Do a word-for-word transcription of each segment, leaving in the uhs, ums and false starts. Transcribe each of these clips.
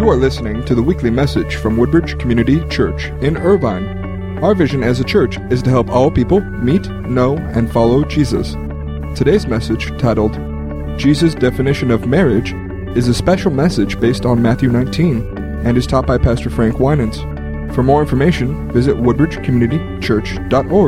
You are listening to the weekly message from Woodbridge Community Church in Irvine. Our vision as a church is to help all people meet, know, and follow Jesus. Today's message, titled Jesus' Definition of Marriage, is a special message based on Matthew nineteen and is taught by Pastor Frank Winans. For more information, visit woodbridge community church dot org.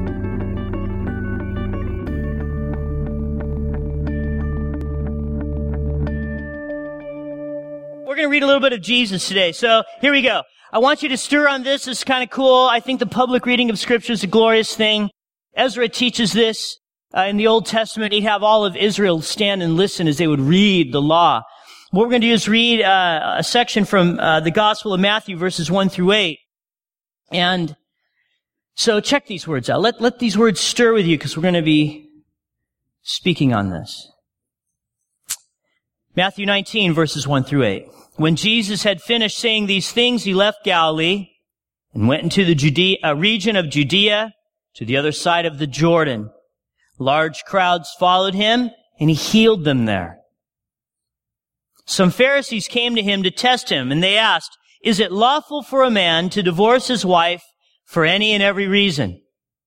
We're going to read a little bit of Jesus today. So here we go. I want you to stir on this. It's kind of cool. I think the public reading of Scripture is a glorious thing. Ezra teaches this. Uh, in the Old Testament, he'd have all of Israel stand and listen as they would read the law. What we're going to do is read uh, a section from uh, the Gospel of Matthew, verses one through eight. And so check these words out. Let, let these words stir with you, because we're going to be speaking on this. Matthew nineteen, verses one through eight. When Jesus had finished saying these things, he left Galilee and went into the Judea, uh, region of Judea to the other side of the Jordan. Large crowds followed him, and he healed them there. Some Pharisees came to him to test him, and they asked, "Is it lawful for a man to divorce his wife for any and every reason?"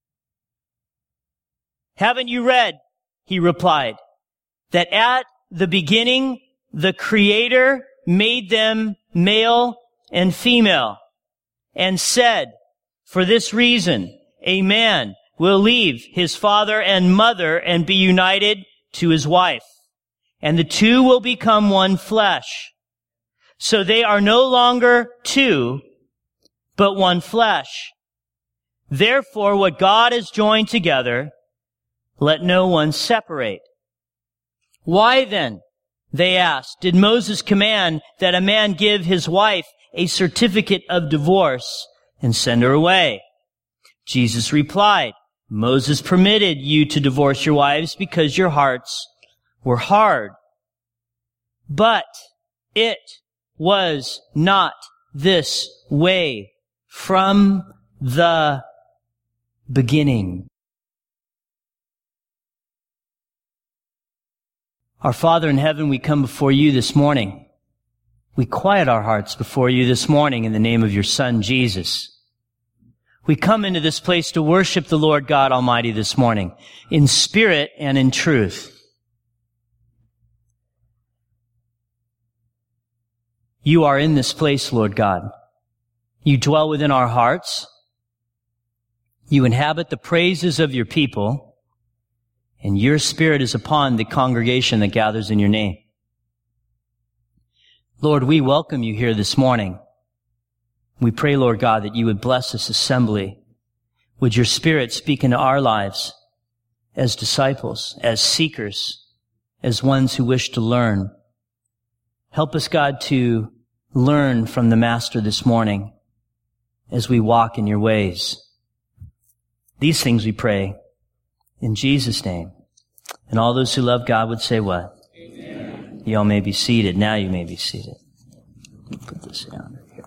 "Haven't you read," he replied, "that at the beginning the Creator made them male and female, and said, for this reason, a man will leave his father and mother and be united to his wife, and the two will become one flesh. So they are no longer two, but one flesh. Therefore, what God has joined together, let no one separate." "Why then," they asked, "did Moses command that a man give his wife a certificate of divorce and send her away?" Jesus replied, "Moses permitted you to divorce your wives because your hearts were hard. But it was not this way from the beginning." Our Father in heaven, we come before you this morning. We quiet our hearts before you this morning in the name of your Son, Jesus. We come into this place to worship the Lord God Almighty this morning, in spirit and in truth. You are in this place, Lord God. You dwell within our hearts. You inhabit the praises of your people. And your Spirit is upon the congregation that gathers in your name. Lord, we welcome you here this morning. We pray, Lord God, that you would bless this assembly. Would your Spirit speak into our lives as disciples, as seekers, as ones who wish to learn. Help us, God, to learn from the Master this morning as we walk in your ways. These things we pray in Jesus' name. And all those who love God would say what? Amen. You all may be seated. Now you may be seated. Let me put this down here.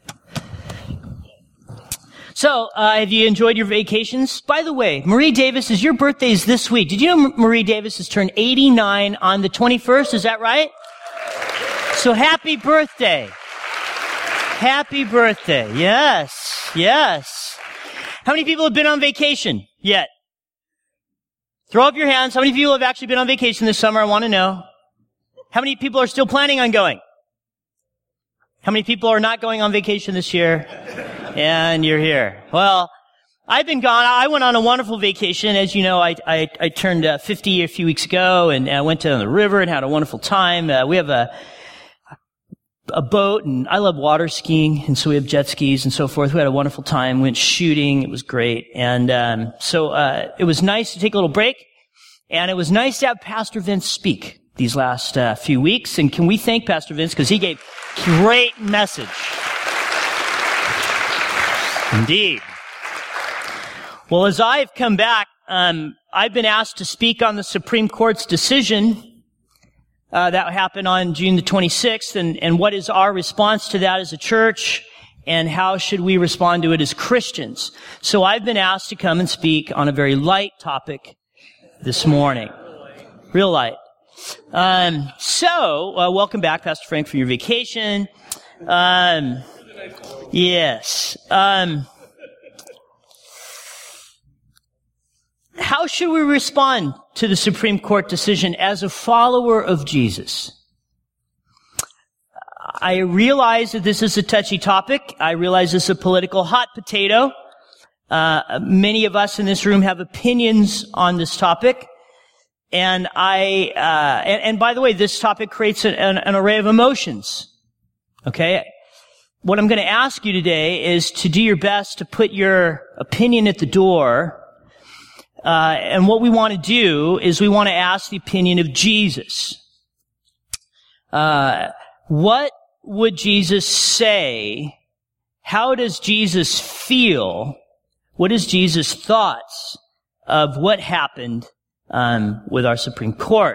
So, uh, have you enjoyed your vacations? By the way, Marie Davis, is your birthday is this week. Did you know Marie Davis has turned eighty-nine on the twenty-first? Is that right? So happy birthday. Happy birthday. Yes. Yes. How many people have been on vacation yet? Throw up your hands. How many people have actually been on vacation this summer? I want to know. How many people are still planning on going? How many people are not going on vacation this year? And you're here. Well, I've been gone. I went on a wonderful vacation. As you know, I I, I turned uh, fifty a few weeks ago, and I went to the river and had a wonderful time. Uh, we have a a boat, and I love water skiing, and so we have jet skis and so forth. We had a wonderful time. We went shooting. It was great. And um, so uh, it was nice to take a little break, and it was nice to have Pastor Vince speak these last uh, few weeks. And can we thank Pastor Vince, because he gave great message. Indeed. Well, as I've come back, um, I've been asked to speak on the Supreme Court's decision Uh, that happened on June the twenty-sixth, and, and what is our response to that as a church, and how should we respond to it as Christians? So I've been asked to come and speak on a very light topic this morning. Real light. Um, so, uh, welcome back, Pastor Frank, from your vacation. Um, yes. Um, how should we respond to the Supreme Court decision as a follower of Jesus? I realize that this is a touchy topic. I realize this is a political hot potato. Uh, many of us in this room have opinions on this topic. And I, uh, and, and by the way, this topic creates an, an, an array of emotions. Okay? What I'm going to ask you today is to do your best to put your opinion at the door. Uh, and what we want to do is we want to ask the opinion of Jesus. Uh, what would Jesus say? How does Jesus feel? What is Jesus' thoughts of what happened um, with our Supreme Court?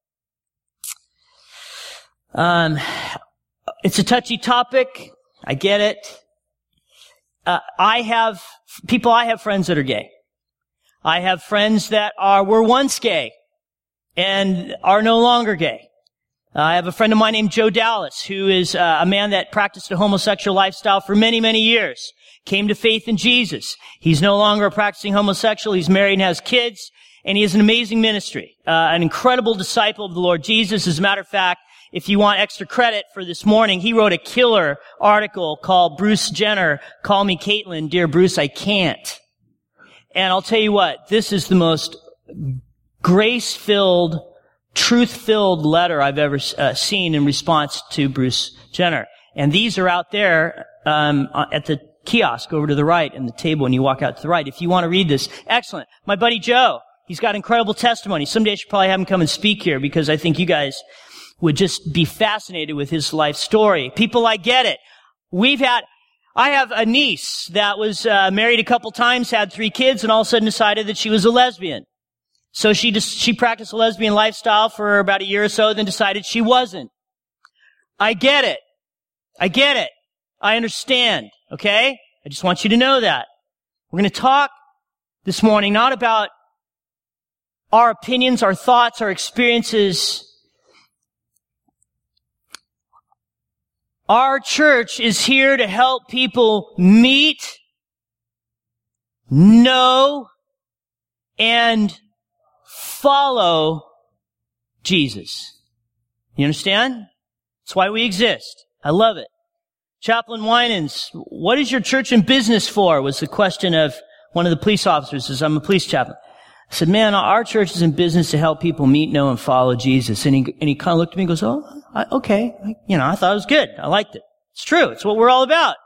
Um, it's a touchy topic. I get it. Uh, I have people. I have friends that are gay. I have friends that are were once gay and are no longer gay. Uh, I have a friend of mine named Joe Dallas, who is uh, a man that practiced a homosexual lifestyle for many, many years. Came to faith in Jesus. He's no longer a practicing homosexual. He's married and has kids, and he has an amazing ministry, uh, an incredible disciple of the Lord Jesus. As a matter of fact, if you want extra credit for this morning, he wrote a killer article called Bruce Jenner, Call Me Caitlyn, Dear Bruce, I Can't. And I'll tell you what, this is the most grace-filled, truth-filled letter I've ever uh, seen in response to Bruce Jenner. And these are out there um, at the kiosk over to the right and the table when you walk out to the right. If you want to read this, excellent. My buddy Joe, he's got incredible testimony. Someday I should probably have him come and speak here because I think you guys would just be fascinated with his life story. People, I get it. We've had... I have a niece that was uh, married a couple times, had three kids, and all of a sudden decided that she was a lesbian. So she just, she practiced a lesbian lifestyle for about a year or so, then decided she wasn't. I get it. I get it. I understand. Okay? I just want you to know that. We're going to talk this morning not about our opinions, our thoughts, our experiences. Our church is here to help people meet, know, and follow Jesus. You understand? That's why we exist. I love it. Chaplain Winans, what is your church in business for? Was the question of one of the police officers, says, I'm a police chaplain. I said, man, our church is in business to help people meet, know, and follow Jesus. And he, and he kind of looked at me and goes, oh, I, okay. You know, I thought it was good. I liked it. It's true. It's what we're all about.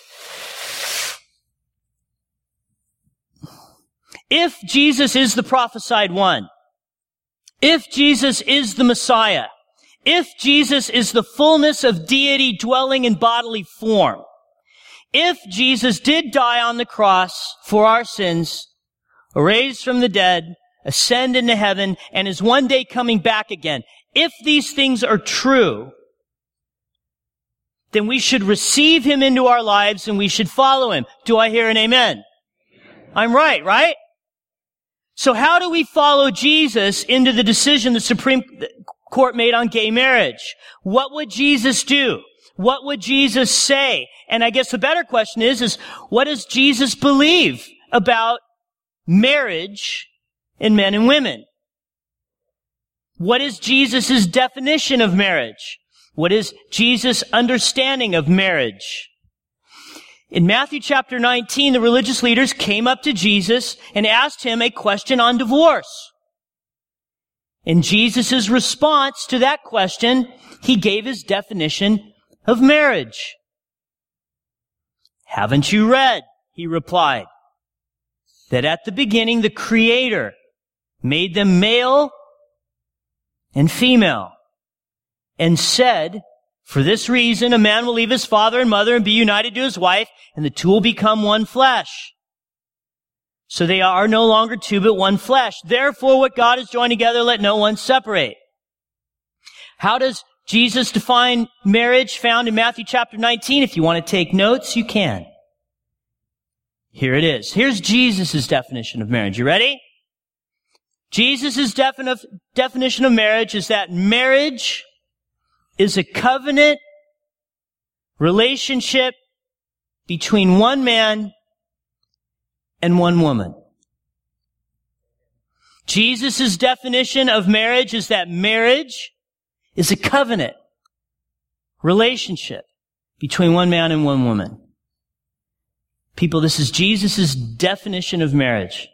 If Jesus is the prophesied one, if Jesus is the Messiah, if Jesus is the fullness of deity dwelling in bodily form, if Jesus did die on the cross for our sins, raised from the dead, ascend into heaven, and is one day coming back again. If these things are true, then we should receive him into our lives and we should follow him. Do I hear an amen? I'm right, right? So how do we follow Jesus into the decision the Supreme Court made on gay marriage? What would Jesus do? What would Jesus say? And I guess the better question is, is what does Jesus believe about marriage in men and women? What is Jesus' definition of marriage? What is Jesus' understanding of marriage? In Matthew chapter nineteen, the religious leaders came up to Jesus and asked him a question on divorce. In Jesus' response to that question, he gave his definition of marriage. Haven't you read, he replied, that at the beginning the Creator made them male and female and said, for this reason, a man will leave his father and mother and be united to his wife, and the two will become one flesh. So they are no longer two, but one flesh. Therefore, what God has joined together, let no one separate. How does Jesus define marriage found in Matthew chapter nineteen? If you want to take notes, you can. Here it is. Here's Jesus' definition of marriage. You ready? Jesus' defini- definition of marriage is that marriage is a covenant relationship between one man and one woman. Jesus' definition of marriage is that marriage is a covenant relationship between one man and one woman. People, this is Jesus' definition of marriage.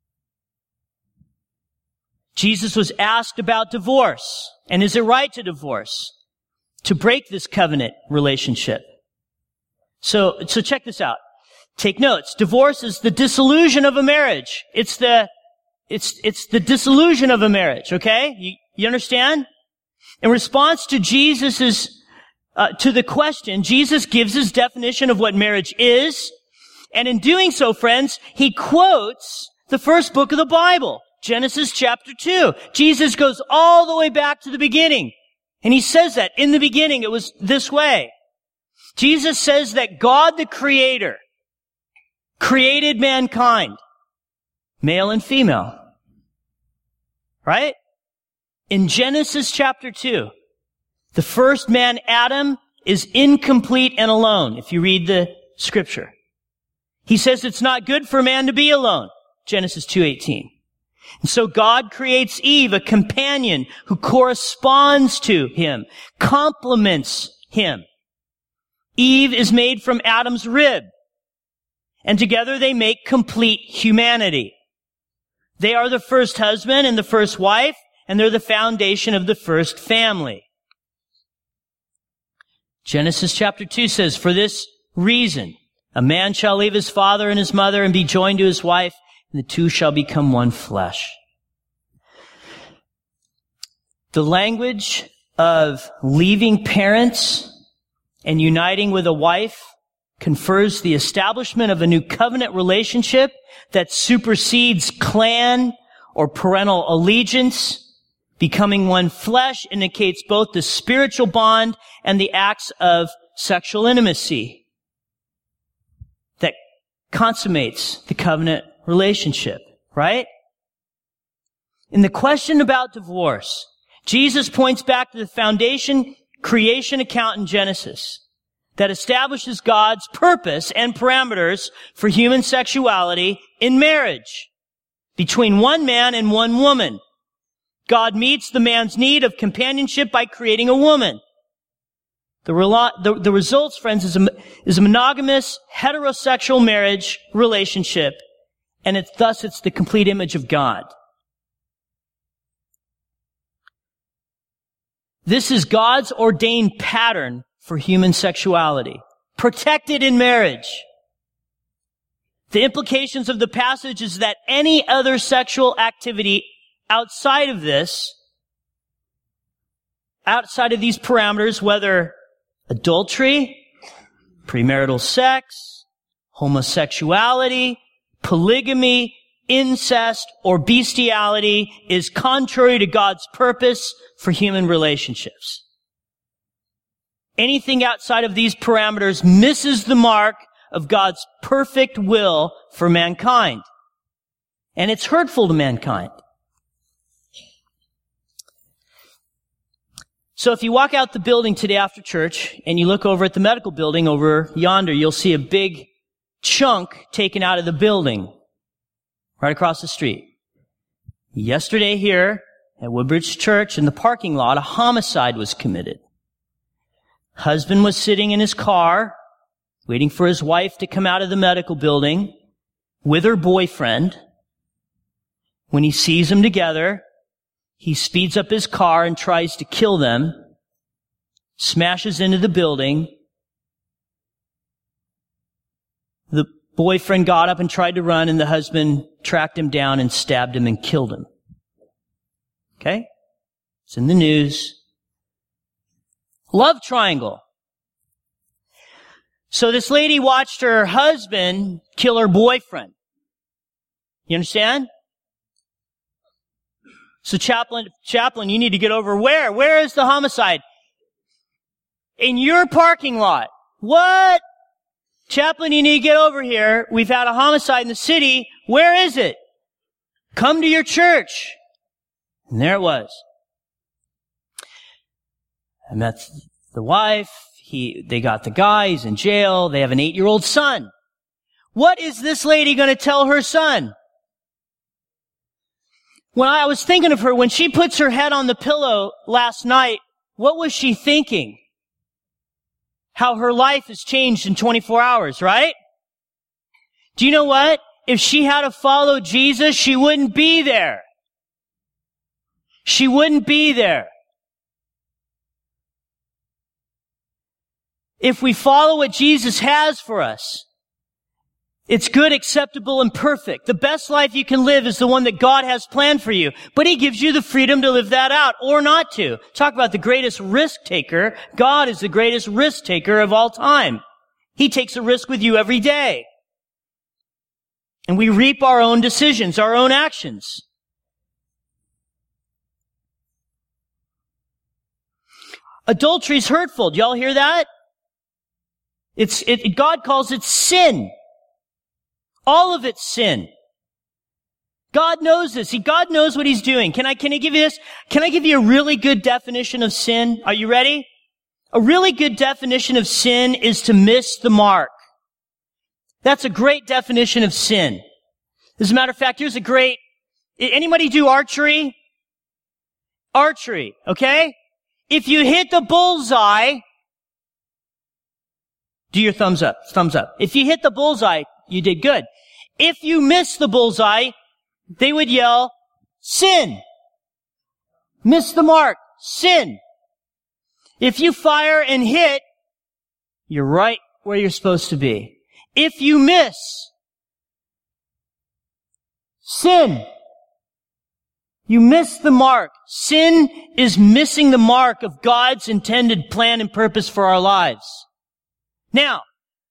Jesus was asked about divorce, and is it right to divorce, to break this covenant relationship? So, so check this out. Take notes. Divorce is the dissolution of a marriage. It's the, it's, it's the dissolution of a marriage, okay? You, you understand? In response to Jesus's, uh, to the question, Jesus gives his definition of what marriage is, and in doing so, friends, he quotes the first book of the Bible, Genesis chapter two. Jesus goes all the way back to the beginning. And he says that in the beginning it was this way. Jesus says that God the Creator created mankind, male and female. Right? In Genesis chapter two, the first man, Adam, is incomplete and alone, if you read the scripture. He says it's not good for man to be alone, Genesis two eighteen. And so God creates Eve, a companion who corresponds to him, complements him. Eve is made from Adam's rib, and together they make complete humanity. They are the first husband and the first wife, and they're the foundation of the first family. Genesis chapter two says, for this reason, a man shall leave his father and his mother and be joined to his wife, and the two shall become one flesh. The language of leaving parents and uniting with a wife confers the establishment of a new covenant relationship that supersedes clan or parental allegiance. Becoming one flesh indicates both the spiritual bond and the acts of sexual intimacy that consummates the covenant relationship, right? In the question about divorce, Jesus points back to the foundation creation account in Genesis that establishes God's purpose and parameters for human sexuality in marriage between one man and one woman. God meets the man's need of companionship by creating a woman. The, relo- the, the results, friends, is a, is a monogamous, heterosexual marriage relationship, and it's thus it's the complete image of God. This is God's ordained pattern for human sexuality, protected in marriage. The implications of the passage is that any other sexual activity outside of this, outside of these parameters, whether adultery, premarital sex, homosexuality, polygamy, incest, or bestiality, is contrary to God's purpose for human relationships. Anything outside of these parameters misses the mark of God's perfect will for mankind. And it's hurtful to mankind. So if you walk out the building today after church and you look over at the medical building over yonder, you'll see a big chunk taken out of the building right across the street. Yesterday here at Woodbridge Church in the parking lot, a homicide was committed. Husband was sitting in his car waiting for his wife to come out of the medical building with her boyfriend. When he sees them together, he speeds up his car and tries to kill them, smashes into the building. The boyfriend got up and tried to run, and the husband tracked him down and stabbed him and killed him. Okay? It's in the news. Love triangle. So this lady watched her husband kill her boyfriend. You understand? So chaplain, chaplain, you need to get over where? Where is the homicide? In your parking lot. What? Chaplain, you need to get over here. We've had a homicide in the city. Where is it? Come to your church. And there it was. I met the wife. he, they got the guy, he's in jail, they have an eight-year-old son. What is this lady going to tell her son? When I was thinking of her, when she puts her head on the pillow last night, what was she thinking? How her life has changed in twenty-four hours, right? Do you know what? If she had to follow Jesus, she wouldn't be there. She wouldn't be there. If we follow what Jesus has for us, it's good, acceptable, and perfect. The best life you can live is the one that God has planned for you. But He gives you the freedom to live that out or not to. Talk about the greatest risk taker. God is the greatest risk taker of all time. He takes a risk with you every day. And we reap our own decisions, our own actions. Adultery is hurtful. Do y'all hear that? It's, it, God calls it sin. All of it's sin. God knows this. He, God knows what He's doing. Can I, can I give you this? Can I give you a really good definition of sin? Are you ready? A really good definition of sin is to miss the mark. That's a great definition of sin. As a matter of fact, here's a great, anybody do archery? Archery, okay? If you hit the bullseye, do your thumbs up, thumbs up. If you hit the bullseye, you did good. If you miss the bullseye, they would yell, sin. Miss the mark, sin. If you fire and hit, you're right where you're supposed to be. If you miss, sin. You miss the mark. Sin is missing the mark of God's intended plan and purpose for our lives. Now,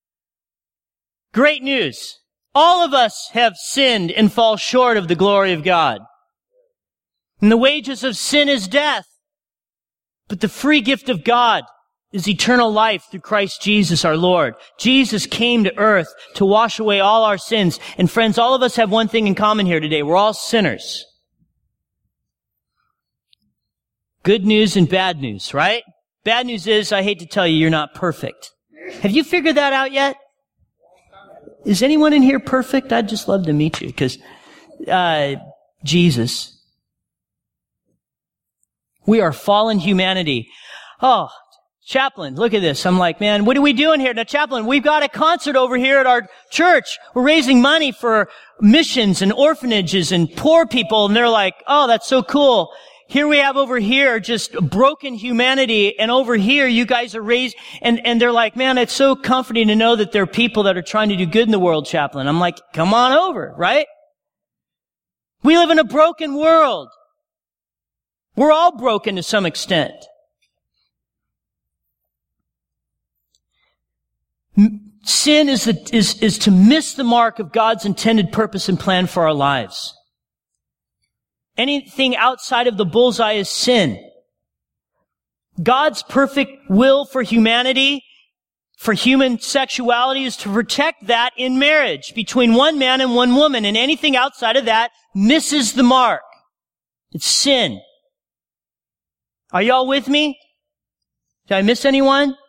great news. All of us have sinned and fall short of the glory of God. And the wages of sin is death. But the free gift of God is eternal life through Christ Jesus our Lord. Jesus came to earth to wash away all our sins. And friends, all of us have one thing in common here today. We're all sinners. Good news and bad news, right? Bad news is, I hate to tell you, you're not perfect. Have you figured that out yet? Is anyone in here perfect? I'd just love to meet you, because uh, Jesus. We are fallen humanity. Oh, Chaplain, look at this. I'm like, man, what are we doing here? Now, Chaplain, we've got a concert over here at our church. We're raising money for missions and orphanages and poor people. And they're like, oh, that's so cool. Here we have over here just broken humanity, and over here you guys are raised, and, and they're like, man, it's so comforting to know that there are people that are trying to do good in the world, Chaplain. I'm like, come on over, right? We live in a broken world. We're all broken to some extent. Sin is, the, is, is to miss the mark of God's intended purpose and plan for our lives. Anything outside of the bullseye is sin. God's perfect will for humanity, for human sexuality, is to protect that in marriage between one man and one woman, and anything outside of that misses the mark. It's sin. Are y'all with me? Did I miss anyone?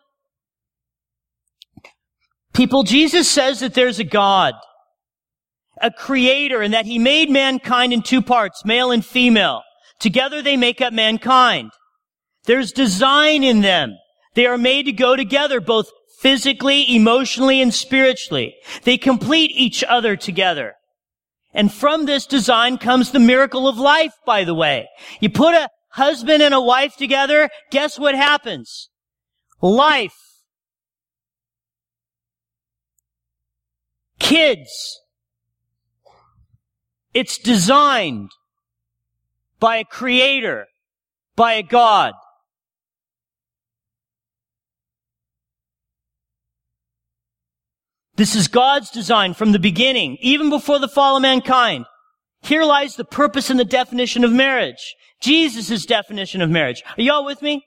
People, Jesus says that there's a God, a creator, and that He made mankind in two parts, male and female. Together they make up mankind. There's design in them. They are made to go together, both physically, emotionally, and spiritually. They complete each other together. And from this design comes the miracle of life, by the way. You put a husband and a wife together, guess what happens? Life. Kids. It's designed by a creator, by a God. This is God's design from the beginning, even before the fall of mankind. Here lies the purpose and the definition of marriage. Jesus' definition of marriage. Are y'all with me?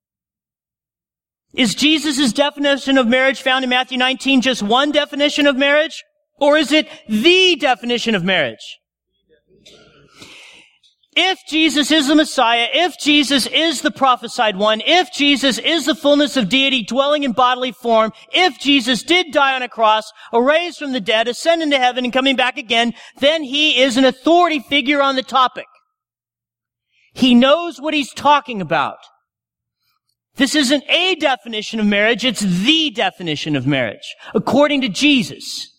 Is Jesus' definition of marriage found in Matthew nineteen just one definition of marriage? Or is it the definition of marriage? If Jesus is the Messiah, if Jesus is the prophesied one, if Jesus is the fullness of deity dwelling in bodily form, if Jesus did die on a cross, raised from the dead, ascend into heaven, and coming back again, then he is an authority figure on the topic. He knows what he's talking about. This isn't a definition of marriage, it's the definition of marriage, according to Jesus.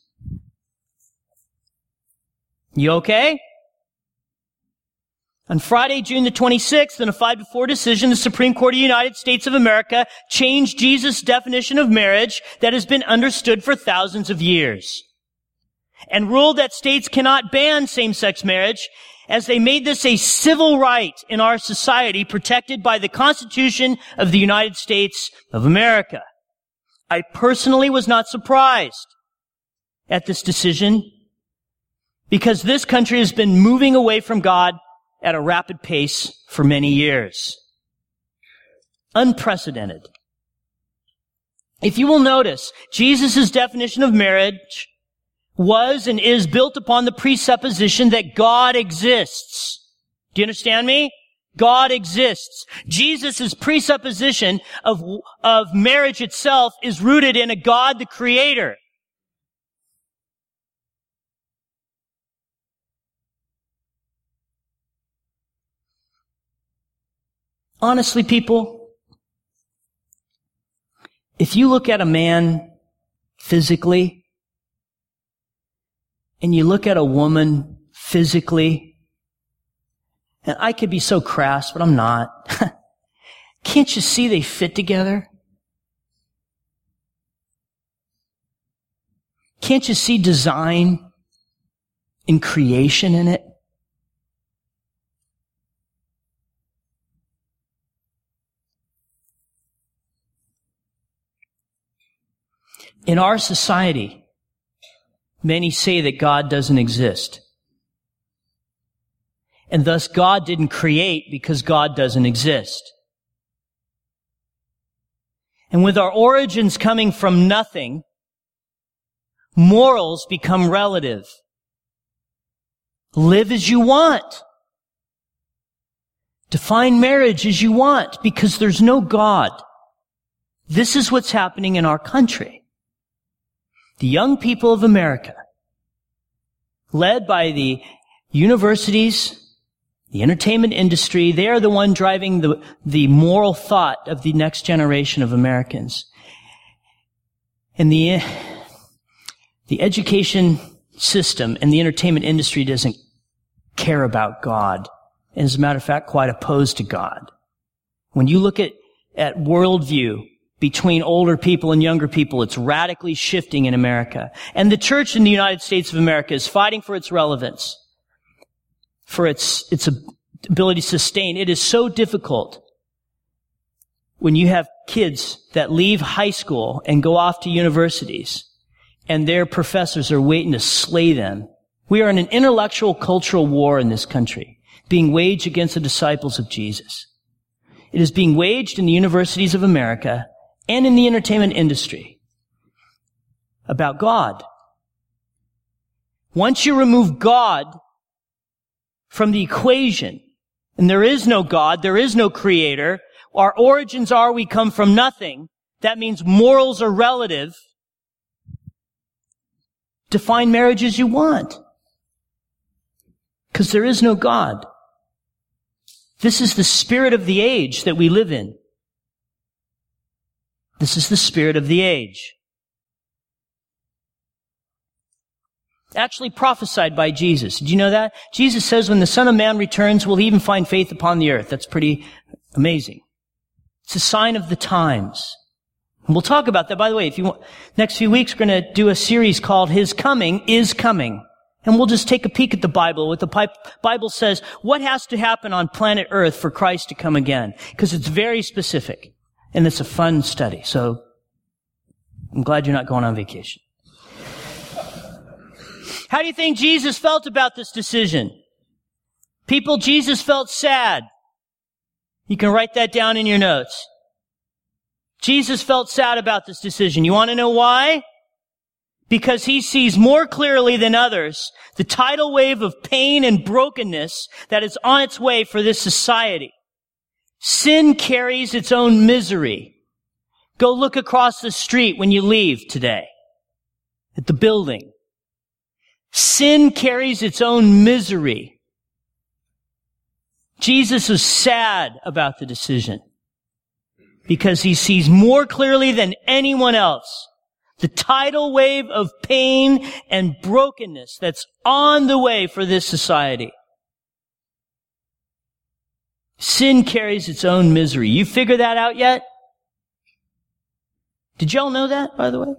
You okay? On Friday, June the twenty-sixth, in a five to four decision, the Supreme Court of the United States of America changed Jesus' definition of marriage that has been understood for thousands of years, and ruled that states cannot ban same-sex marriage, as they made this a civil right in our society protected by the Constitution of the United States of America. I personally was not surprised at this decision, because this country has been moving away from God at a rapid pace for many years. Unprecedented. If you will notice, Jesus' definition of marriage was and is built upon the presupposition that God exists. Do you understand me? God exists. Jesus' presupposition of, of marriage itself is rooted in a God the Creator. Honestly, people, if you look at a man physically, and you look at a woman physically, and I could be so crass, but I'm not. Can't you see they fit together? Can't you see design and creation in it? In our society, many say that God doesn't exist. And thus God didn't create because God doesn't exist. And with our origins coming from nothing, morals become relative. Live as you want. Define marriage as you want, because there's no God. This is what's happening in our country. The young people of America, led by the universities, the entertainment industry, they are the one driving the, the moral thought of the next generation of Americans. And the, the education system and the entertainment industry doesn't care about God. And as a matter of fact, quite opposed to God. When you look at, at worldview, between older people and younger people, it's radically shifting in America. And the church in the United States of America is fighting for its relevance, for its, its ability to sustain. It is so difficult when you have kids that leave high school and go off to universities, and their professors are waiting to slay them. We are in an intellectual cultural war in this country, being waged against the disciples of Jesus. It is being waged in the universities of America and in the entertainment industry about God. Once you remove God from the equation, and there is no God, there is no creator, our origins are we come from nothing, that means morals are relative. Define marriage as you want, because there is no God. This is the spirit of the age that we live in. This is the spirit of the age. Actually prophesied by Jesus. Did you know that? Jesus says when the Son of Man returns, will he even find faith upon the earth? That's pretty amazing. It's a sign of the times. And we'll talk about that. By the way, if you want, next few weeks, we're going to do a series called His Coming is Coming. And we'll just take a peek at the Bible. What the Bible says, what has to happen on planet Earth for Christ to come again? Because it's very specific. And it's a fun study. So I'm glad you're not going on vacation. How do you think Jesus felt about this decision? People, Jesus felt sad. You can write that down in your notes. Jesus felt sad about this decision. You want to know why? because he sees more clearly than others the tidal wave of pain and brokenness that is on its way for this society. Sin carries its own misery. Go look across the street when you leave today at the building. Sin carries its own misery. Jesus was sad about the decision because he sees more clearly than anyone else the tidal wave of pain and brokenness that's on the way for this society. Sin carries its own misery. You figure that out yet? Did y'all know that, by the way?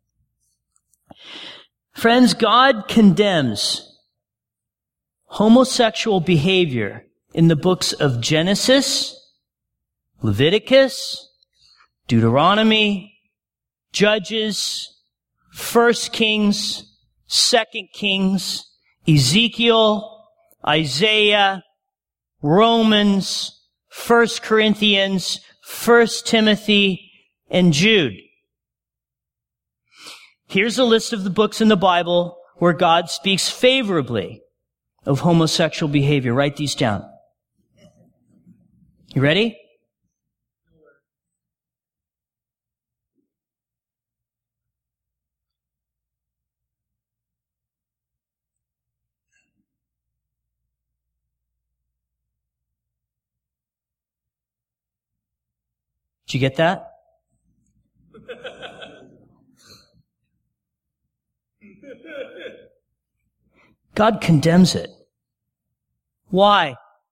Friends, God condemns homosexual behavior in the books of Genesis, Leviticus, Deuteronomy, Judges, First Kings, Second Kings, Ezekiel, Isaiah, Romans, First Corinthians, First Timothy, and Jude. Here's a list of the books in the Bible where God speaks favorably of homosexual behavior. Write these down. You ready? Did you get that? God condemns it. Why?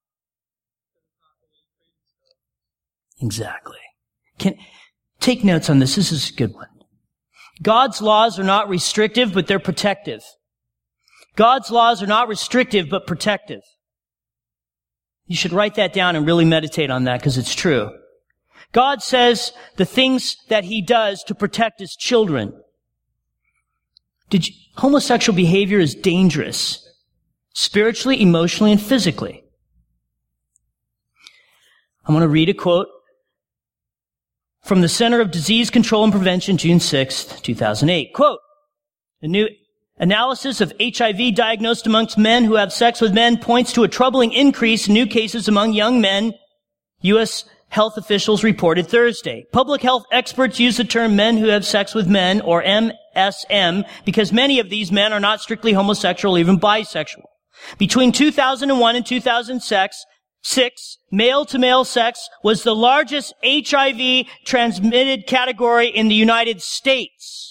Exactly. Can, take notes on this. This is a good one. God's laws are not restrictive, but they're protective. God's laws are not restrictive, but protective. You should write that down and really meditate on that because it's true. God says the things that he does to protect his children. Did you, homosexual behavior is dangerous, spiritually, emotionally, and physically. I'm going to read a quote from the Center of Disease Control and Prevention, June sixth, two thousand eight. Quote, "A new analysis of H I V diagnosed amongst men who have sex with men points to a troubling increase in new cases among young men," U S health officials reported Thursday. Public health experts use the term men who have sex with men, or M S M, because many of these men are not strictly homosexual or even bisexual. Between two thousand one and two thousand six, male-to-male sex was the largest H I V transmitted category in the United States.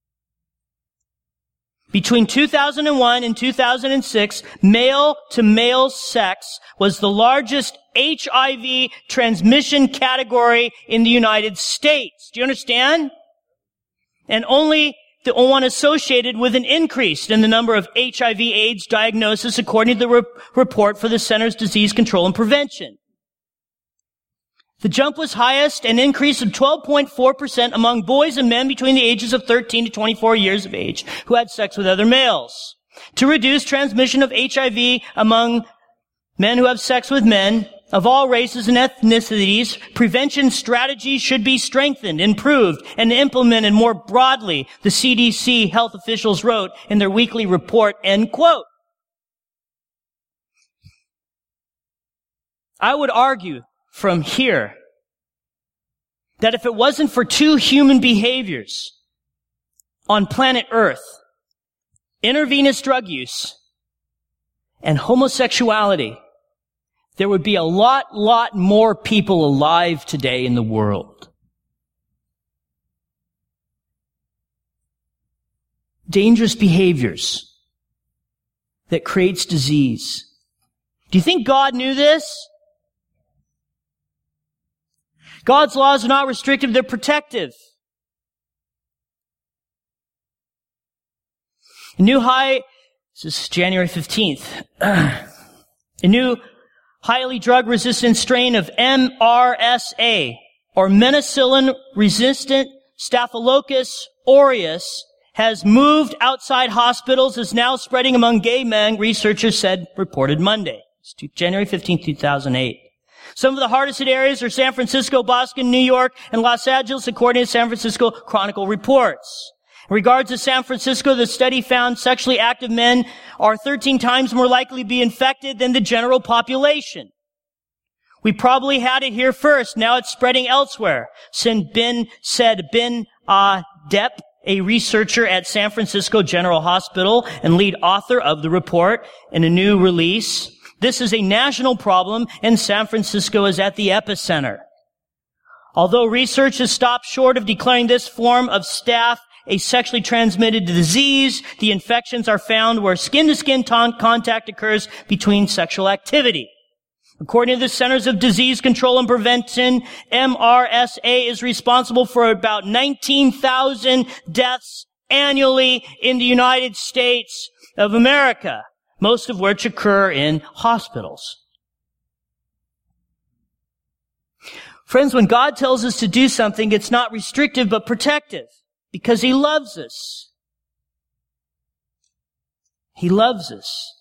Between two thousand one and two thousand six, male-to-male sex was the largest H I V transmission category in the United States. Do you understand? And only the one associated with an increase in the number of H I V AIDS diagnoses, according to the re- report for the Centers for Disease Control and Prevention. The jump was highest, an increase of twelve point four percent among boys and men between the ages of thirteen to twenty-four years of age who had sex with other males. To reduce transmission of H I V among men who have sex with men of all races and ethnicities, prevention strategies should be strengthened, improved, and implemented more broadly, the C D C health officials wrote in their weekly report, end quote. I would argue from here that if it wasn't for two human behaviors on planet Earth, intravenous drug use and homosexuality, there would be a lot, lot more people alive today in the world. Dangerous behaviors that creates disease. Do you think God knew this? God's laws are not restrictive, they're protective. A new high, this is January fifteenth, a new highly drug-resistant strain of M R S A, or methicillin-resistant Staphylococcus aureus, has moved outside hospitals, is now spreading among gay men, researchers said, reported Monday. It's January fifteenth, two thousand eight. Some of the hardest hit areas are San Francisco, Boston, New York, and Los Angeles, according to San Francisco Chronicle reports. In regards to San Francisco, the study found sexually active men are thirteen times more likely to be infected than the general population. We probably had it here first. Now it's spreading elsewhere. Said Ben, said Ben uh, Depp, a researcher at San Francisco General Hospital and lead author of the report in a new release. This is a national problem, and San Francisco is at the epicenter. Although research has stopped short of declaring this form of staph a sexually transmitted disease, the infections are found where skin-to-skin ton- contact occurs between sexual activity. According to the Centers of Disease Control and Prevention, M R S A is responsible for about nineteen thousand deaths annually in the United States of America, most of which occur in hospitals. Friends, when God tells us to do something, it's not restrictive but protective because He loves us. He loves us.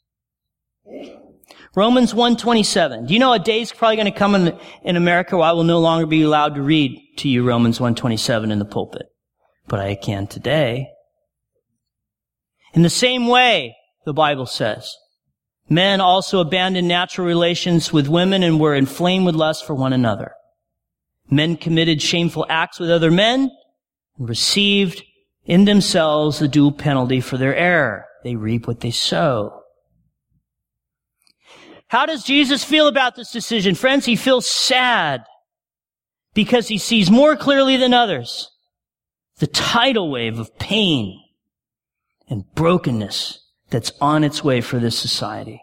Romans one twenty-seven. Do you know a day's probably going to come in, in America where I will no longer be allowed to read to you Romans one twenty-seven in the pulpit? But I can today. In the same way, the Bible says, men also abandoned natural relations with women and were inflamed with lust for one another. Men committed shameful acts with other men and received in themselves the due penalty for their error. They reap what they sow. How does Jesus feel about this decision? Friends, He feels sad because He sees more clearly than others the tidal wave of pain and brokenness that's on its way for this society.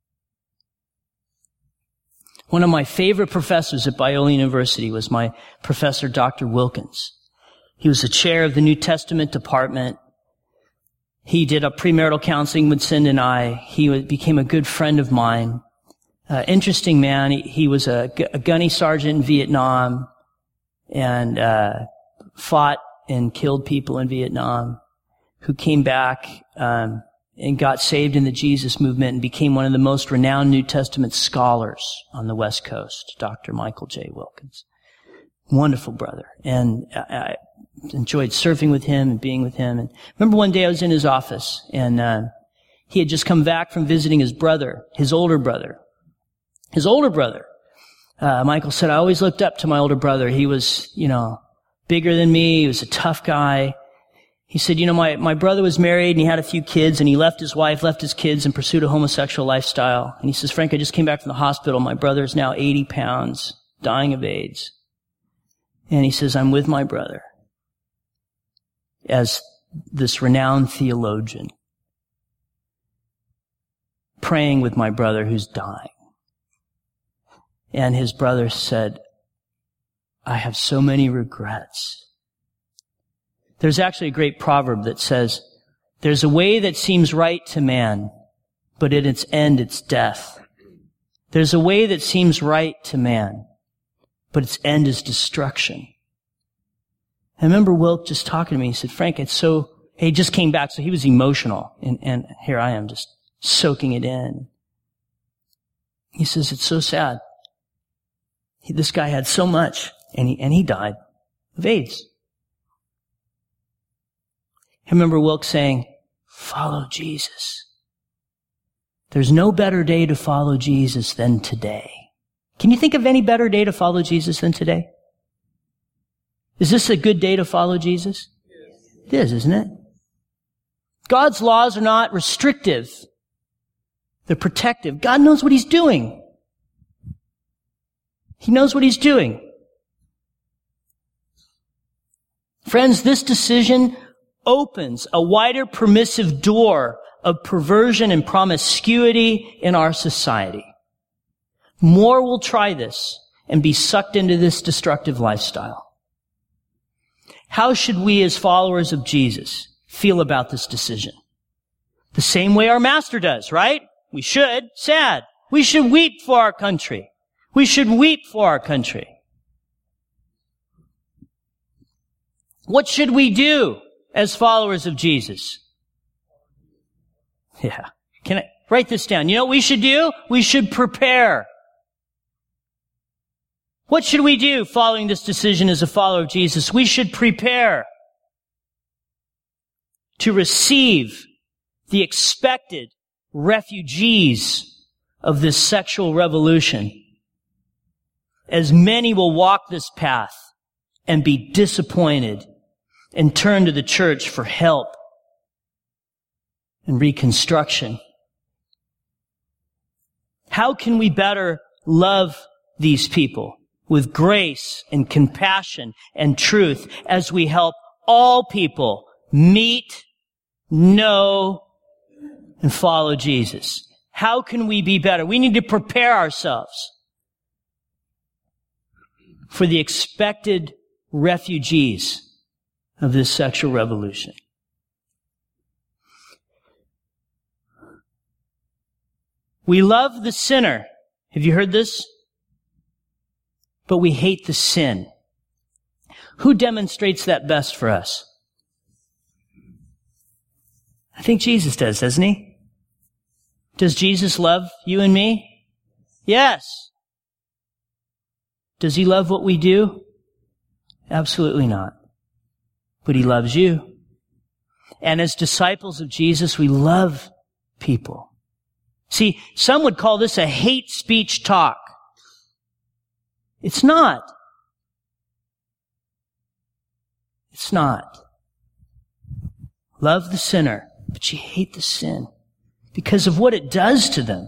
One of my favorite professors at Biola University was my professor, Doctor Wilkins. He was the chair of the New Testament department. He did a premarital counseling with Cindy and I. He became a good friend of mine. Uh, interesting man. He, he was a, a gunny sergeant in Vietnam and uh, fought and killed people in Vietnam, who came back um, and got saved in the Jesus movement and became one of the most renowned New Testament scholars on the West Coast, Doctor Michael J. Wilkins. Wonderful brother. And I enjoyed surfing with him and being with him. And remember one day I was in his office, and uh, he had just come back from visiting his brother, his older brother. His older brother. Uh, Michael said, I always looked up to my older brother. He was, you know, bigger than me. He was a tough guy. He said, you know, my, my brother was married and he had a few kids, and he left his wife, left his kids and pursued a homosexual lifestyle. And he says, Frank, I just came back from the hospital. My brother is now eighty pounds, dying of AIDS. And he says, I'm with my brother as this renowned theologian, praying with my brother who's dying. And his brother said, I have so many regrets. There's actually a great proverb that says, there's a way that seems right to man, but at its end it's death. There's a way that seems right to man, but its end is destruction. I remember Wilk just talking to me. He said, Frank, it's so, he just came back, so he was emotional. And, and here I am just soaking it in. He says, it's so sad. He, this guy had so much, and he, and he died of AIDS. I remember Wilk saying, follow Jesus. There's no better day to follow Jesus than today. Can you think of any better day to follow Jesus than today? Is this a good day to follow Jesus? Yes. It is, isn't it? God's laws are not restrictive. They're protective. God knows what He's doing. He knows what He's doing. Friends, this decision opens a wider permissive door of perversion and promiscuity in our society. More will try this and be sucked into this destructive lifestyle. How should we as followers of Jesus feel about this decision? The same way our Master does, right? We should. Sad. We should weep for our country. We should weep for our country. What should we do as followers of Jesus? Yeah. Can I write this down? You know what we should do? We should prepare. What should we do following this decision as a follower of Jesus? We should prepare. to receive the expected refugees of this sexual revolution, as many will walk this path and be disappointed and turn to the church for help and reconstruction. How can we better love these people with grace and compassion and truth as we help all people meet, know, and follow Jesus? How can we be better? We need to prepare ourselves for the expected refugees of this sexual revolution. We love the sinner. Have you heard this? But we hate the sin. Who demonstrates that best for us? I think Jesus does, doesn't he? Does Jesus love you and me? Yes. Does he love what we do? Absolutely not. But he loves you. And as disciples of Jesus, we love people. See, some would call this a hate speech talk. It's not. It's not. Love the sinner, but you hate the sin because of what it does to them.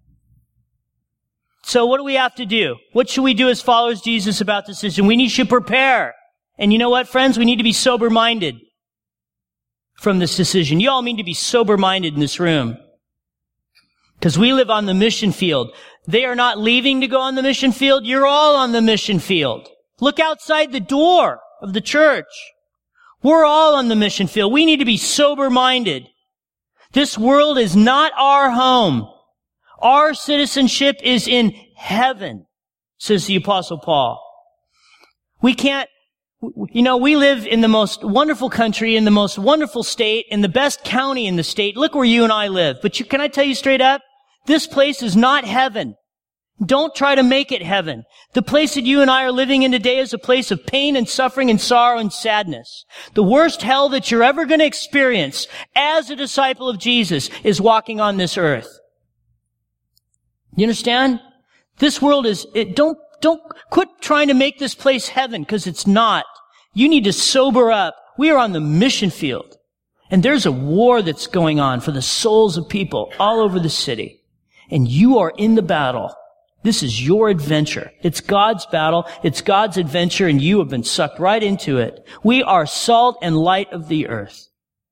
So what do we have to do? What should we do as followers of Jesus about this decision? We need to prepare. And you know what, friends? We need to be sober-minded from this decision. You all need to be sober-minded in this room. Because we live on the mission field. They are not leaving to go on the mission field. You're all on the mission field. Look outside the door of the church. We're all on the mission field. We need to be sober-minded. This world is not our home. Our citizenship is in heaven, says the Apostle Paul. We can't, you know, we live in the most wonderful country, in the most wonderful state, in the best county in the state. Look where you and I live. But you, can I tell you straight up? This place is not heaven. Don't try to make it heaven. The place that you and I are living in today is a place of pain and suffering and sorrow and sadness. The worst hell that you're ever going to experience as a disciple of Jesus is walking on this earth. You understand? This world is, it, don't, don't quit trying to make this place heaven, because it's not. You need to sober up. We are on the mission field. And there's a war that's going on for the souls of people all over the city. And you are in the battle. This is your adventure. It's God's battle. It's God's adventure, and you have been sucked right into it. We are salt and light of the earth.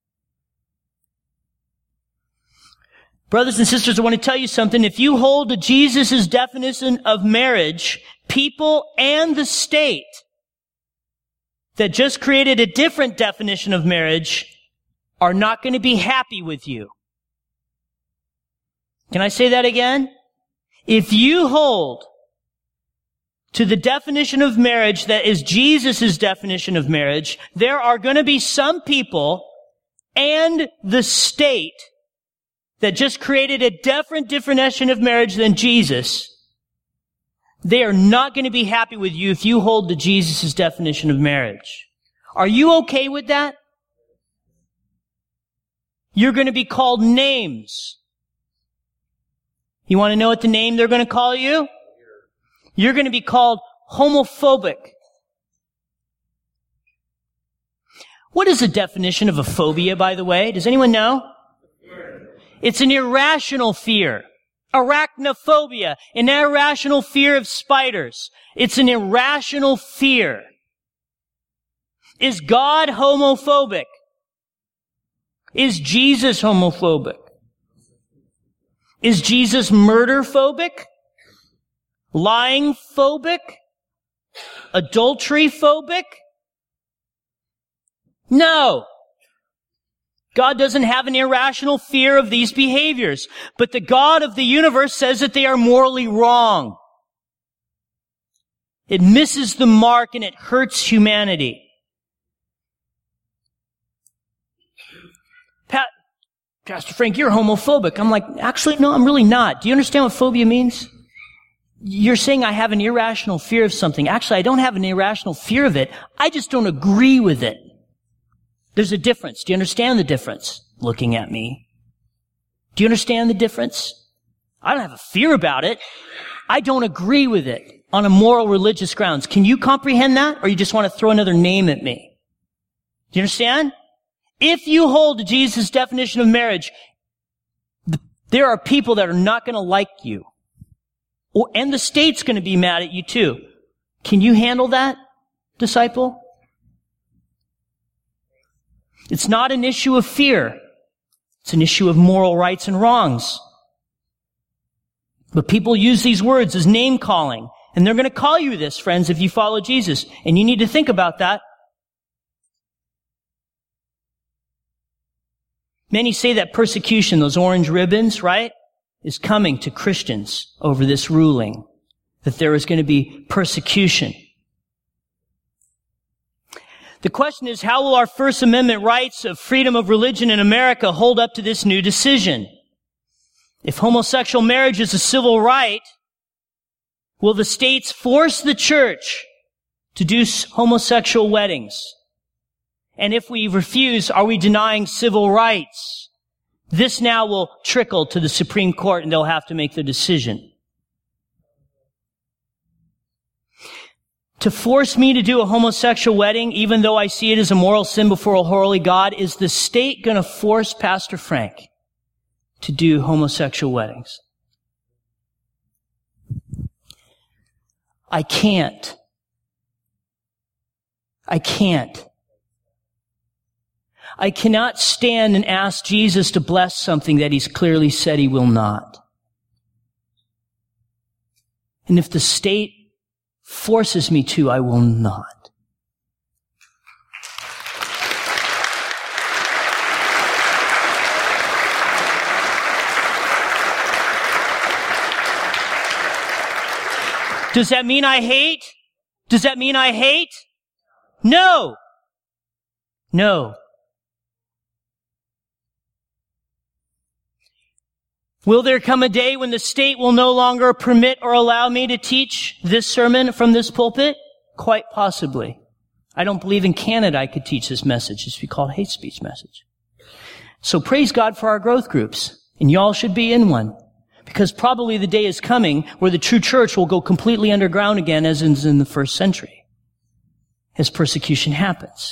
Brothers and sisters, I want to tell you something. If you hold to Jesus' definition of marriage, people and the state that just created a different definition of marriage are not going to be happy with you. Can I say that again? If you hold to the definition of marriage that is Jesus' definition of marriage, there are going to be some people and the state that just created a different definition of marriage than Jesus. They are not going to be happy with you if you hold to Jesus' definition of marriage. Are you okay with that? You're going to be called names. You want to know what the name they're going to call you? You're going to be called homophobic. What is the definition of a phobia, by the way? Does anyone know? It's an irrational fear. Arachnophobia, an irrational fear of spiders. It's an irrational fear. Is God homophobic? Is Jesus homophobic? Is Jesus murder phobic? Lying phobic? Adultery phobic? No. God doesn't have an irrational fear of these behaviors, but the God of the universe says that they are morally wrong. It misses the mark and it hurts humanity. Pat, Pastor Frank, you're homophobic. I'm like, actually, no, I'm really not. Do you understand what phobia means? You're saying I have an irrational fear of something. Actually, I don't have an irrational fear of it. I just don't agree with it. There's a difference. Do you understand the difference? Looking at me. Do you understand the difference? I don't have a fear about it. I don't agree with it on a moral religious grounds. Can you comprehend that? Or you just want to throw another name at me? Do you understand? If you hold to Jesus' definition of marriage, there are people that are not going to like you. Or, and the state's going to be mad at you too. Can you handle that, disciple? It's not an issue of fear. It's an issue of moral rights and wrongs. But people use these words as name calling. And they're going to call you this, friends, if you follow Jesus. And you need to think about that. Many say that persecution, those orange ribbons, right, is coming to Christians over this ruling. That there is going to be persecution. The question is, how will our First Amendment rights of freedom of religion in America hold up to this new decision? If homosexual marriage is a civil right, will the states force the church to do homosexual weddings? And if we refuse, are we denying civil rights? This now will trickle to the Supreme Court and they'll have to make the decision. To force me to do a homosexual wedding, even though I see it as a moral sin before a holy God, is the state going to force Pastor Frank to do homosexual weddings? I can't. I can't. I cannot stand and ask Jesus to bless something that he's clearly said he will not. And if the state forces me to, I will not. Does that mean I hate? Does that mean I hate? No. No. Will there come a day when the state will no longer permit or allow me to teach this sermon from this pulpit? Quite possibly. I don't believe in Canada I could teach this message. It's be called hate speech message. So praise God for our growth groups. And y'all should be in one. Because probably the day is coming where the true church will go completely underground again as in the first century. As persecution happens.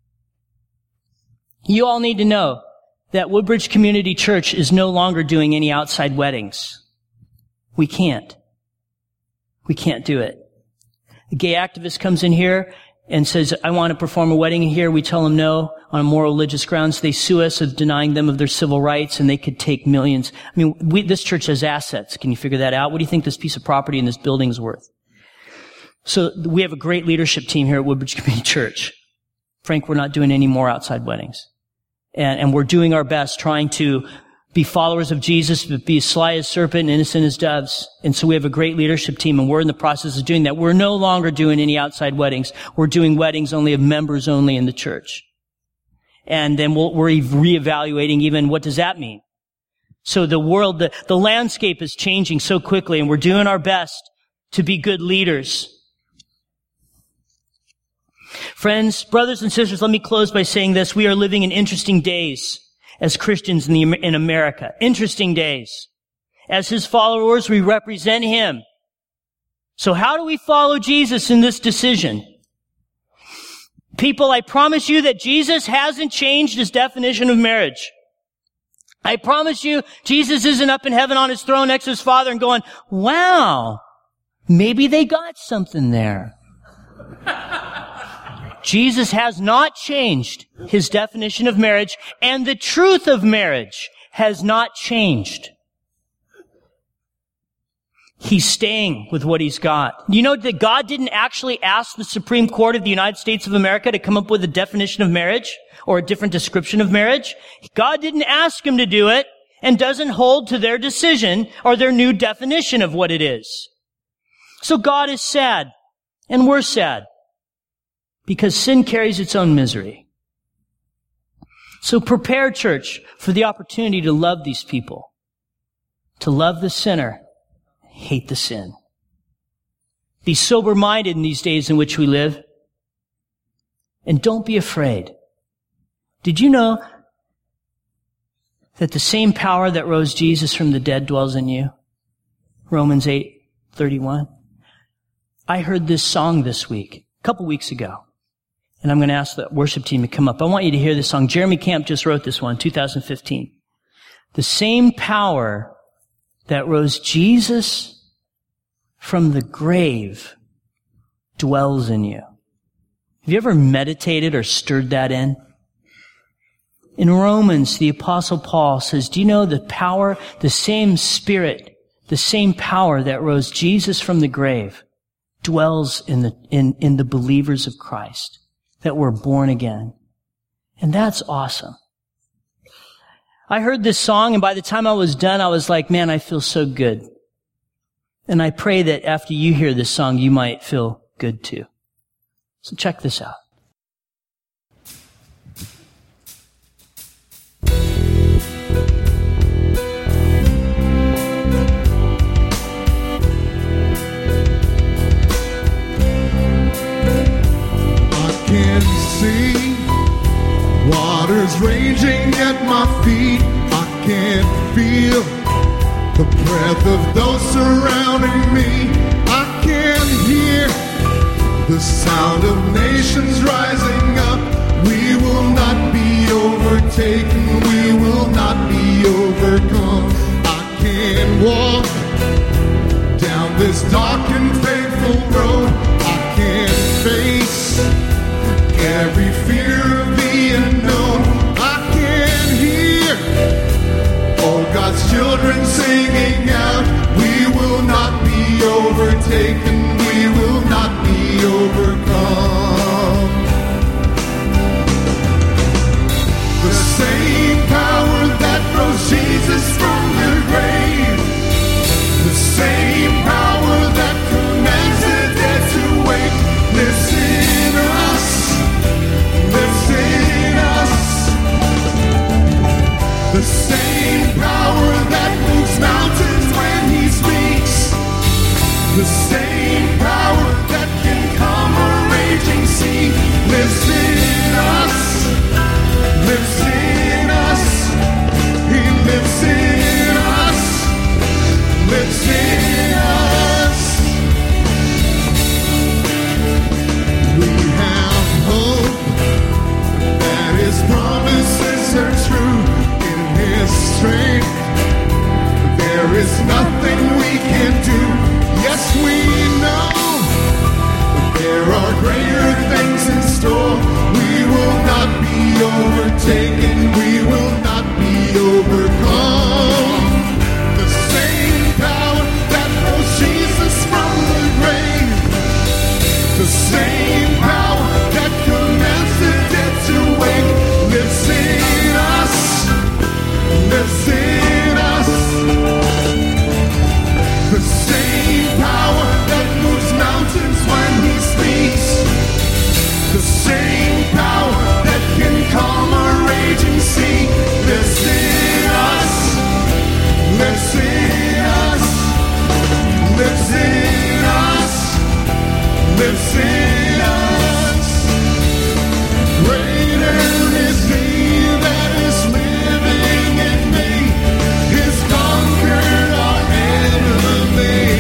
You all need to know that Woodbridge Community Church is no longer doing any outside weddings. We can't. We can't do it. A gay activist comes in here and says, I want to perform a wedding here. We tell them no on moral religious grounds. They sue us of denying them of their civil rights, and they could take millions. I mean, we, this church has assets. Can you figure that out? What do you think this piece of property in this building is worth? So we have a great leadership team here at Woodbridge Community Church. Frank, we're not doing any more outside weddings. And, and we're doing our best trying to be followers of Jesus, but be as sly as serpent and innocent as doves. And so we have a great leadership team, and we're in the process of doing that. We're no longer doing any outside weddings. We're doing weddings only of members only in the church. And then we'll, we're reevaluating even what does that mean. So the world, the, the landscape is changing so quickly, and we're doing our best to be good leaders. Friends, brothers and sisters, let me close by saying this. We are living in interesting days as Christians in, the, in America. Interesting days. As his followers, we represent him. So how do we follow Jesus in this decision? People, I promise you that Jesus hasn't changed his definition of marriage. I promise you, Jesus isn't up in heaven on his throne next to his Father and going, wow, maybe they got something there. Jesus has not changed his definition of marriage, and the truth of marriage has not changed. He's staying with what he's got. You know that God didn't actually ask the Supreme Court of the United States of America to come up with a definition of marriage or a different description of marriage. God didn't ask him to do it and doesn't hold to their decision or their new definition of what it is. So God is sad, and we're sad. Because sin carries its own misery. So prepare, church, for the opportunity to love these people. To love the sinner, hate the sin. Be sober-minded in these days in which we live. And don't be afraid. Did you know that the same power that rose Jesus from the dead dwells in you? Romans eight thirty-one. I heard this song this week, a couple weeks ago. And I'm going to ask the worship team to come up. I want you to hear this song. Jeremy Camp just wrote this one, two thousand fifteen. The same power that rose Jesus from the grave dwells in you. Have you ever meditated or stirred that in? In Romans, the Apostle Paul says, do you know the power, the same Spirit, the same power that rose Jesus from the grave dwells in the, in, in the believers of Christ, that were born again. And that's awesome. I heard this song, and by the time I was done, I was like, man, I feel so good. And I pray that after you hear this song, you might feel good too. So check this out. I can see waters raging at my feet. I can feel the breath of those surrounding me. I can hear the sound of nations rising up. We will not be overtaken. We will not be overcome. I can walk down this dark and faithful road. I can face every fear of the unknown. I can hear all God's children singing out. We will not be overtaken. We will not be overcome. The same power that rose Jesus from the grave, the same power that commands the dead to wake, lives in us, lives in us. The same power that moves mountains when He speaks, the same power that can calm a raging sea, lives in us, lives in us. He lives in us, lives in us. We have hope that His promises are true. In His strength there is nothing we can do. Yes, we know there are greater things in store. We will not be overtaken. We will not be overcome. The same power that rose Jesus from the grave, the same power that commands the dead to wake, lives in us, lives in us. The same power that moves mountains when He speaks, the same power that can calm a raging sea, lives in us, lives in us, lives in us, lives in us. Greater is He that is living in me. He's conquered our enemy.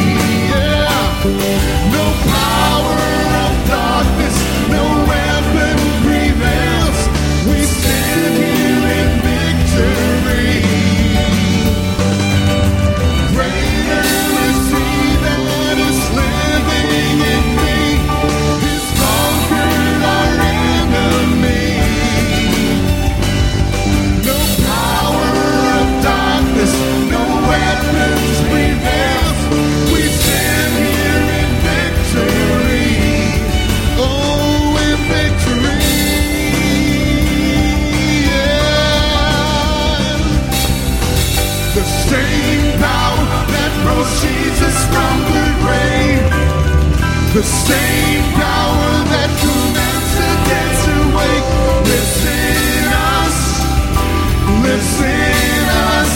Yeah. No power of darkness, no weapon prevails. We stand here in victory. Greater is He that is living in me. He's conquered our enemy. No power of darkness, no weapons prevails. We stand here in victory. Oh, in victory. Yeah. The same power that rose Jesus from the grave, the same power that commands the dead to wake, lives in us, lives in us.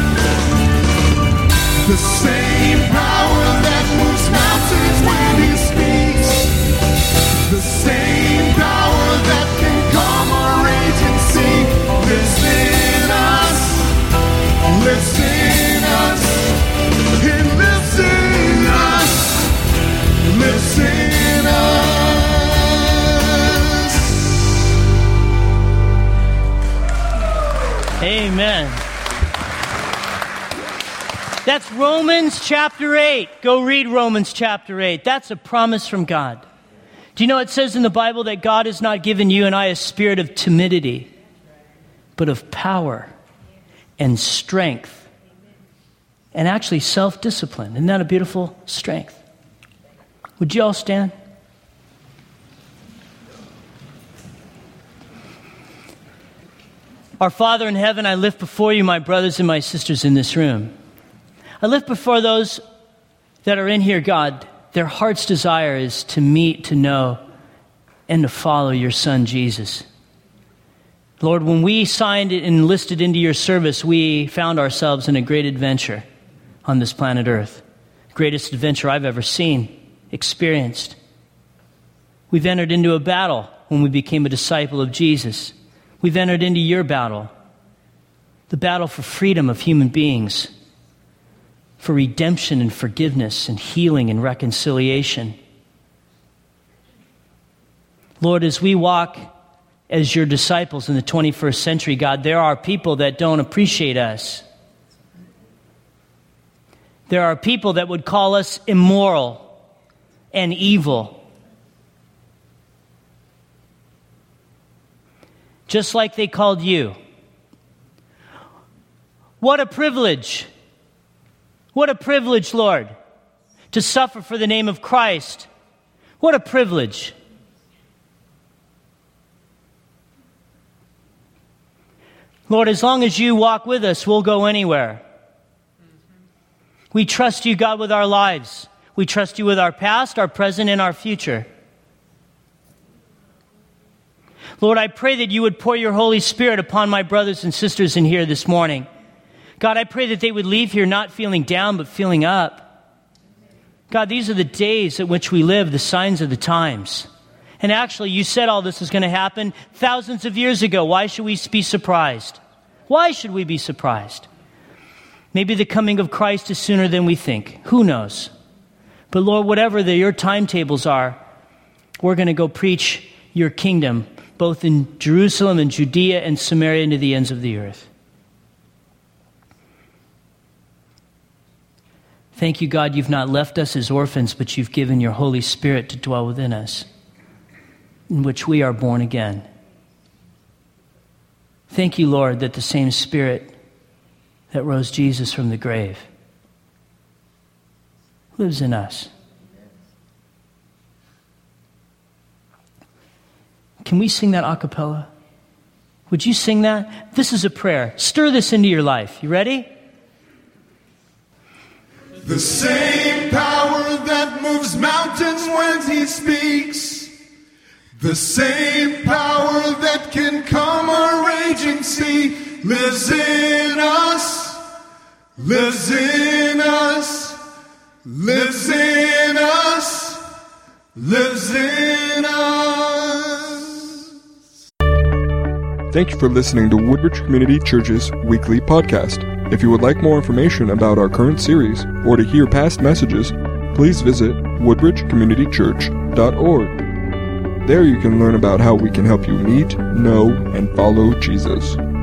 The same power that moves mountains when He speaks, the same power that can calm a raging sea. Amen. That's Romans chapter eight. Go read Romans chapter eight. That's a promise from God. Do you know it says in the Bible that God has not given you and I a spirit of timidity, but of power and strength and actually self-discipline. Isn't that a beautiful strength? Would you all stand? Our Father in heaven, I lift before you my brothers and my sisters in this room. I lift before those that are in here, God, their heart's desire is to meet, to know, and to follow your Son, Jesus. Lord, when we signed and enlisted into your service, we found ourselves in a great adventure on this planet Earth. Greatest adventure I've ever seen, experienced. We've entered into a battle when we became a disciple of Jesus. We've entered into your battle, the battle for freedom of human beings, for redemption and forgiveness and healing and reconciliation. Lord, as we walk as your disciples in the twenty-first century, God, there are people that don't appreciate us. There are people that would call us immoral and evil. Just like they called you. What a privilege. What a privilege, Lord, to suffer for the name of Christ. What a privilege. Lord, as long as you walk with us, we'll go anywhere. We trust you, God, with our lives. We trust you with our past, our present, and our future. Lord, I pray that you would pour your Holy Spirit upon my brothers and sisters in here this morning. God, I pray that they would leave here not feeling down, but feeling up. God, these are the days at which we live, the signs of the times. And actually, you said all this was going to happen thousands of years ago. Why should we be surprised? Why should we be surprised? Maybe the coming of Christ is sooner than we think. Who knows? But Lord, whatever the, your timetables are, we're going to go preach your kingdom, both in Jerusalem and Judea and Samaria and to the ends of the earth. Thank you, God, you've not left us as orphans, but you've given your Holy Spirit to dwell within us, in which we are born again. Thank you, Lord, that the same Spirit that rose Jesus from the grave lives in us. Can we sing that a cappella? Would you sing that? This is a prayer. Stir this into your life. You ready? The same power that moves mountains when he speaks, the same power that can calm a raging sea, lives in us, lives in us, lives in us, lives in us. Thank you for listening to Woodbridge Community Church's weekly podcast. If you would like more information about our current series or to hear past messages, please visit woodbridge community church dot org. There you can learn about how we can help you meet, know, and follow Jesus.